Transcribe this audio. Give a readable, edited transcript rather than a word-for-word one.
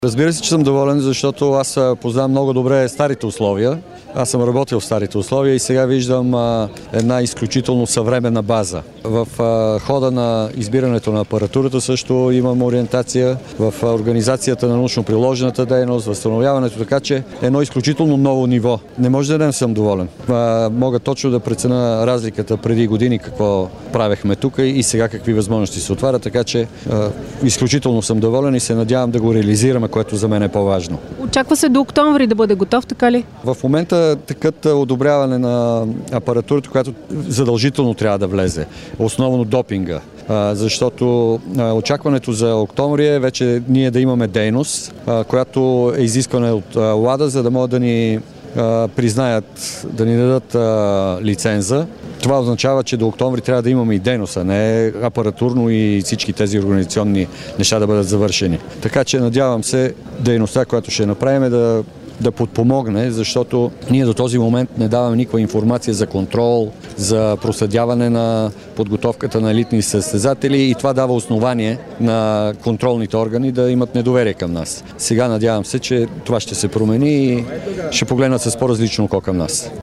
Разбира се, че съм доволен, защото аз познавам много добре старите условия. Аз съм работил в старите условия и сега виждам една изключително съвременна база. В хода на избирането на апаратурата също имам ориентация в организацията на научно-приложената дейност, възстановяването, така че едно изключително ново ниво. Не може да не съм доволен. Мога точно да преценя разликата преди години какво правехме тук и сега какви възможности се отварят, така че изключително съм доволен и се надявам да го реализираме, което за мен е по-важно. Очаква се до октомври да бъде готов, така ли? В момента текат одобряване на апаратурата, която задължително трябва да влезе. Основно допинга. Защото очакването за октомври е вече ние да имаме дейност, която е изискване от ЛАДА, за да могат да ни признаят, да ни дадат лиценза. Това означава, че до октомври трябва да имаме и дейност, а не апаратурно и всички тези организационни неща да бъдат завършени. Така че надявам се дейността, която ще направим, да подпомогне, защото ние до този момент не даваме никаква информация за контрол, за проследяване на подготовката на елитни състезатели и това дава основание на контролните органи да имат недоверие към нас. Сега надявам се, че това ще се промени и ще погледнат с по-различно око към нас.